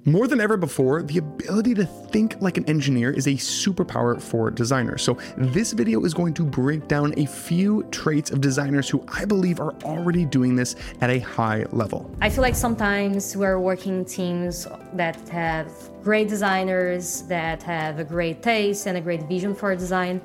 More than ever before, the ability to think like an engineer is a superpower for designers. So this video is going to break down a few traits of designers who I believe are already doing this at a high level. I feel like sometimes we're working teams that have great designers, that have a great taste and a great vision for design,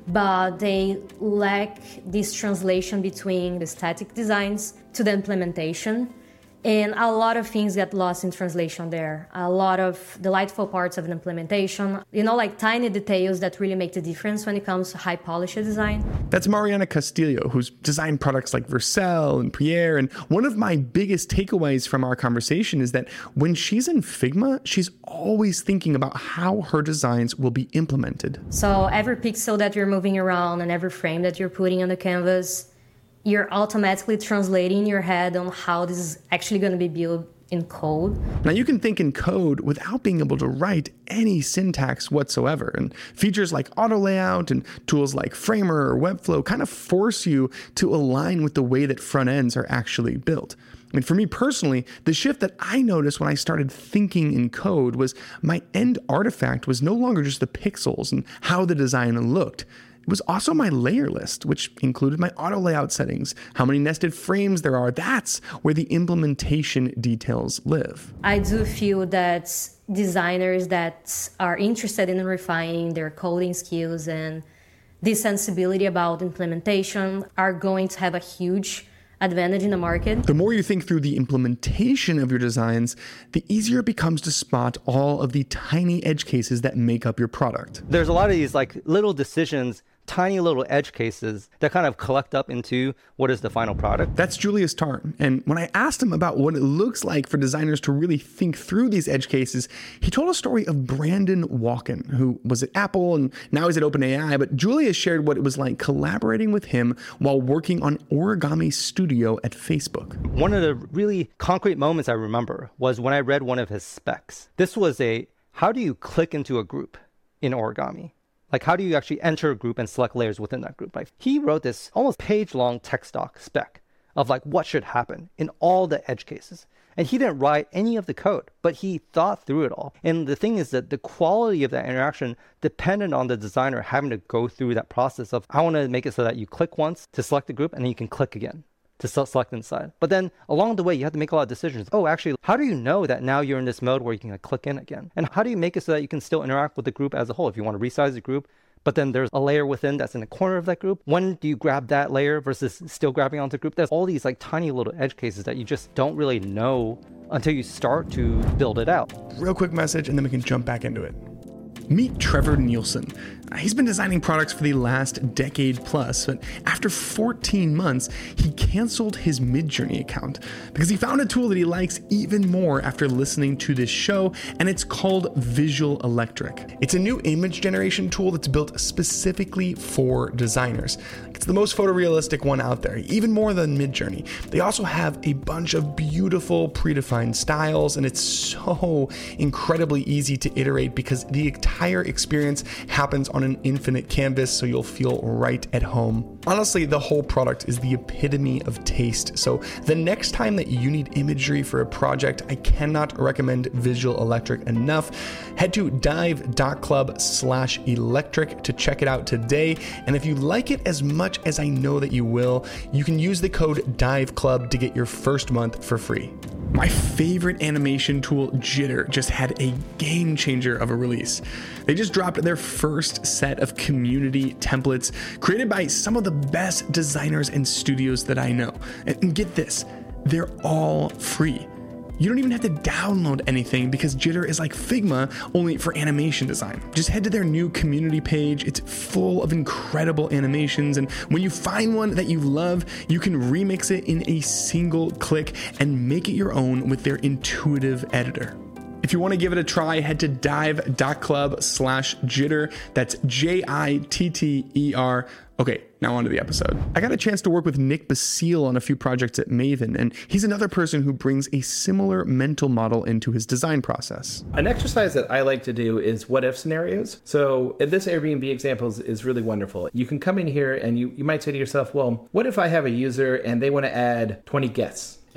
but they lack this translation between the static designs to the implementation. And a lot of things get lost in translation there. A lot of delightful parts of an implementation, like tiny details that really make the difference when it comes to high polished design. That's Mariana Castillo, who's designed products like Vercel and Priere. And one of my biggest takeaways from our conversation is that when she's in Figma, she's always thinking about how her designs will be implemented. So every pixel that you're moving around and every frame that you're putting on the canvas, you're automatically translating in your head on how this is actually going to be built in code. Now you can think in code without being able to write any syntax whatsoever. And features like auto layout and tools like Framer or Webflow kind of force you to align with the way that front ends are actually built. I mean, for me personally, the shift that I noticed when I started thinking in code was my end artifact was no longer just the pixels and how the design looked. It was also my layer list, which included my auto layout settings, how many nested frames there are. That's where the implementation details live. I do feel that designers that are interested in refining their coding skills and this sensibility about implementation are going to have a huge advantage in the market. The more you think through the implementation of your designs, the easier it becomes to spot all of the tiny edge cases that make up your product. There's a lot of these little decisions, tiny little edge cases that kind of collect up into what is the final product. That's Julius Tarn. And when I asked him about what it looks like for designers to really think through these edge cases, he told a story of Brandon Walken, who was at Apple and now he's at OpenAI. But Julius shared what it was like collaborating with him while working on Origami Studio at Facebook. One of the really concrete moments I remember was when I read one of his specs. This was how do you click into a group in Origami? How do you actually enter a group and select layers within that group? He wrote this almost page-long text doc spec of what should happen in all the edge cases. And he didn't write any of the code, but he thought through it all. And the thing is that the quality of that interaction depended on the designer having to go through that process of, I want to make it so that you click once to select the group and then you can click again to select inside. But then along the way, you have to make a lot of decisions. Oh, actually, how do you know that now you're in this mode where you can click in again? And how do you make it so that you can still interact with the group as a whole? If you want to resize the group, but then there's a layer within that's in the corner of that group. When do you grab that layer versus still grabbing onto the group? There's all these tiny little edge cases that you just don't really know until you start to build it out. Real quick message, and then we can jump back into it. Meet Trevor Nielsen. He's been designing products for the last decade plus, but after 14 months, he canceled his Midjourney account because he found a tool that he likes even more after listening to this show, and it's called Visual Electric. It's a new image generation tool that's built specifically for designers. It's the most photorealistic one out there, even more than Midjourney. They also have a bunch of beautiful predefined styles, and it's so incredibly easy to iterate because the entire experience happens on an infinite canvas, so you'll feel right at home. Honestly, the whole product is the epitome of taste. So the next time that you need imagery for a project, I cannot recommend Visual Electric enough. Head to dive.club/electric to check it out today. And if you like it as much as I know that you will, you can use the code DIVECLUB to get your first month for free. My favorite animation tool, Jitter, just had a game changer of a release. They just dropped their first set of community templates created by some of the best designers and studios that I know. And get this, they're all free. You don't even have to download anything because Jitter is like Figma, only for animation design. Just head to their new community page. It's full of incredible animations, and when you find one that you love, you can remix it in a single click and make it your own with their intuitive editor. If you want to give it a try, head to dive.club/jitter. That's JITTER. Okay, now on to the episode. I got a chance to work with Nick Basile on a few projects at Maven, and he's another person who brings a similar mental model into his design process. An exercise that I like to do is what if scenarios. So this Airbnb example is really wonderful. You can come in here and you might say to yourself, well, what if I have a user and they want to add 20 guests?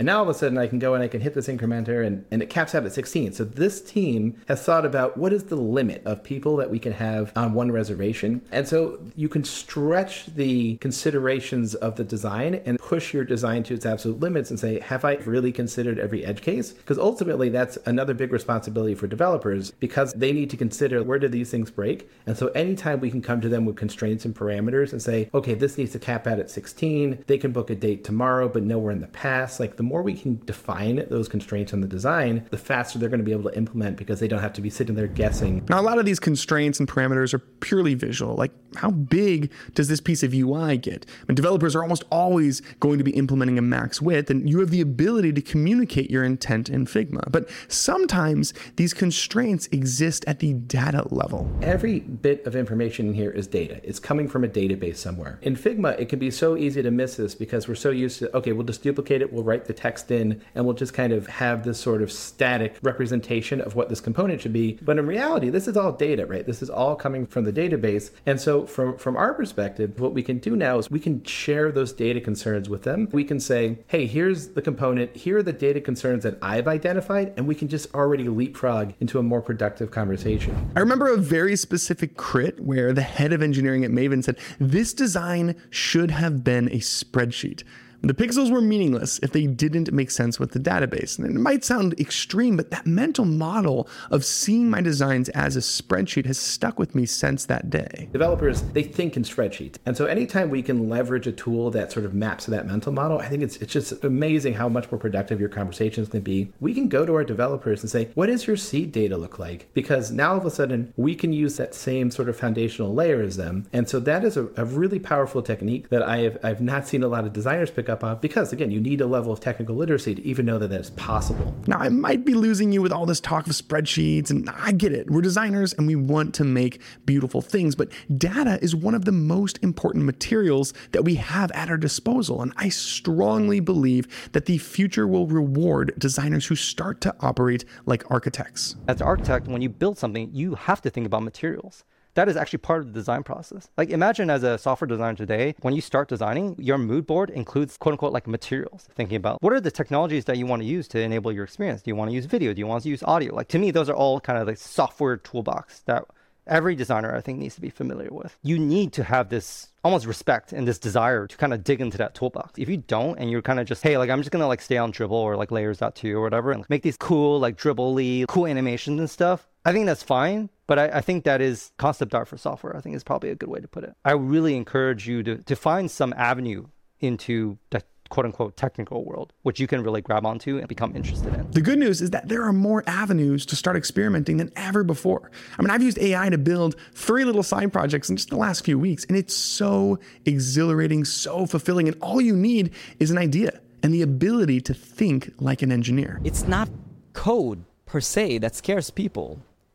And now all of a sudden I can go and I can hit this incrementer and it caps out at 16. So this team has thought about what is the limit of people that we can have on one reservation. And so you can stretch the considerations of the design and push your design to its absolute limits and say, have I really considered every edge case? Because ultimately that's another big responsibility for developers, because they need to consider where do these things break. And so anytime we can come to them with constraints and parameters and say, okay, this needs to cap out at 16, they can book a date tomorrow, but nowhere in the past. Like the more we can define those constraints on the design, the faster they're going to be able to implement, because they don't have to be sitting there guessing. Now, a lot of these constraints and parameters are purely visual. Like, how big does this piece of UI get? And developers are almost always going to be implementing a max width, and you have the ability to communicate your intent in Figma. But sometimes these constraints exist at the data level. Every bit of information in here is data. It's coming from a database somewhere. In Figma, it can be so easy to miss this because we're so used to, okay, we'll just duplicate it, we'll write the text in, and we'll just kind of have this sort of static representation of what this component should be. But in reality, this is all data, right? This is all coming from the database. And so from our perspective, what we can do now is we can share those data concerns with them. We can say, hey, here's the component, here are the data concerns that I've identified, and we can just already leapfrog into a more productive conversation. I remember a very specific crit where the head of engineering at Maven said, this design should have been a spreadsheet. The pixels were meaningless if they didn't make sense with the database. And it might sound extreme, but that mental model of seeing my designs as a spreadsheet has stuck with me since that day. Developers, they think in spreadsheets. And so anytime we can leverage a tool that sort of maps to that mental model, I think it's just amazing how much more productive your conversations can be. We can go to our developers and say, what does your seed data look like? Because now all of a sudden we can use that same sort of foundational layer as them. And so that is a really powerful technique that I've not seen a lot of designers pick up on, because again, you need a level of technical literacy to even know that that's possible. Now, I might be losing you with all this talk of spreadsheets, and I get it. We're designers and we want to make beautiful things, but data is one of the most important materials that we have at our disposal. And I strongly believe that the future will reward designers who start to operate like architects. As an architect, when you build something, you have to think about materials. That is actually part of the design process. Like imagine as a software designer today, when you start designing, your mood board includes quote unquote like materials. Thinking about what are the technologies that you want to use to enable your experience? Do you want to use video? Do you want to use audio? Like to me, those are all kind of like software toolbox that every designer I think needs to be familiar with. You need to have this almost respect and this desire to kind of dig into that toolbox. If you don't, and you're kind of just, hey, like I'm just gonna like stay on Dribble or like Layers.2 or whatever and make these cool like Dribble-y cool animations and stuff, I think that's fine. But I think that is concept art for software. I think is probably a good way to put it. I really encourage you to find some avenue into the quote unquote technical world, which you can really grab onto and become interested in. The good news is that there are more avenues to start experimenting than ever before. I mean, I've used AI to build 3 little side projects in just the last few weeks, and it's so exhilarating, so fulfilling, and all you need is an idea and the ability to think like an engineer. It's not code per se that scares people.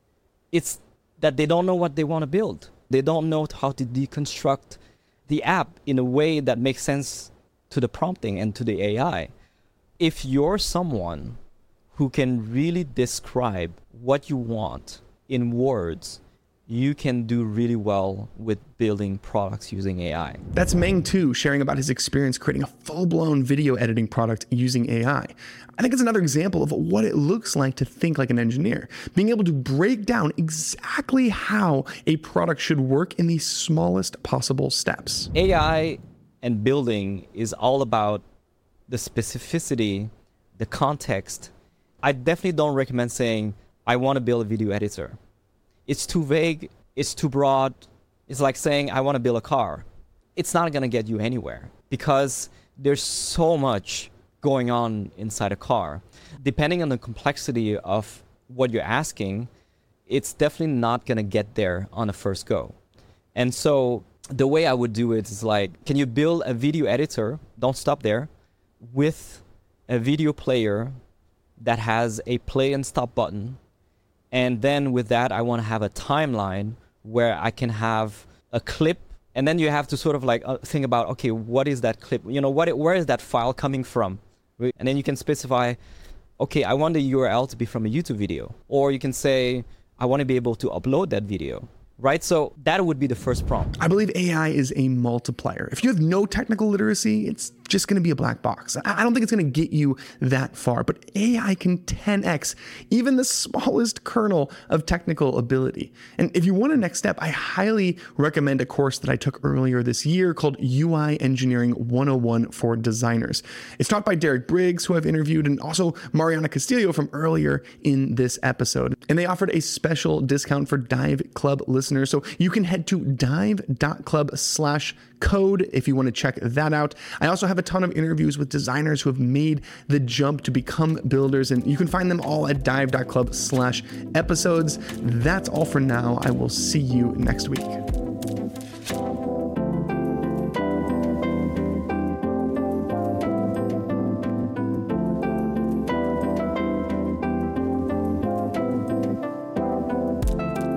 It's that they don't know what they want to build. They don't know how to deconstruct the app in a way that makes sense to the prompting and to the AI. If you're someone who can really describe what you want in words, you can do really well with building products using AI. That's Meng Tu sharing about his experience creating a full-blown video editing product using AI. I think it's another example of what it looks like to think like an engineer, being able to break down exactly how a product should work in the smallest possible steps. AI and building is all about the specificity, the context. I definitely don't recommend saying, I want to build a video editor. It's too vague, it's too broad. It's like saying, I want to build a car. It's not going to get you anywhere because there's so much going on inside a car. Depending on the complexity of what you're asking, it's definitely not going to get there on the first go. And so the way I would do it is like, can you build a video editor? Don't stop there. With a video player that has a play and stop button. And then with that, I want to have a timeline where I can have a clip. And then you have to sort of like think about, okay, what is that clip? You know, where is that file coming from? And then you can specify, okay, I want the URL to be from a YouTube video. Or you can say, I want to be able to upload that video. right? So that would be the first prompt. I believe AI is a multiplier. If you have no technical literacy, it's just going to be a black box. I don't think it's going to get you that far, but AI can 10x even the smallest kernel of technical ability. And if you want a next step, I highly recommend a course that I took earlier this year called UI Engineering 101 for Designers. It's taught by Derek Briggs, who I've interviewed, and also Mariana Castillo from earlier in this episode. And they offered a special discount for Dive Club listeners. So you can head to dive.club/code if you want to check that out. I also have a ton of interviews with designers who have made the jump to become builders, and you can find them all at dive.club/episodes. That's all for now. I will see you next week.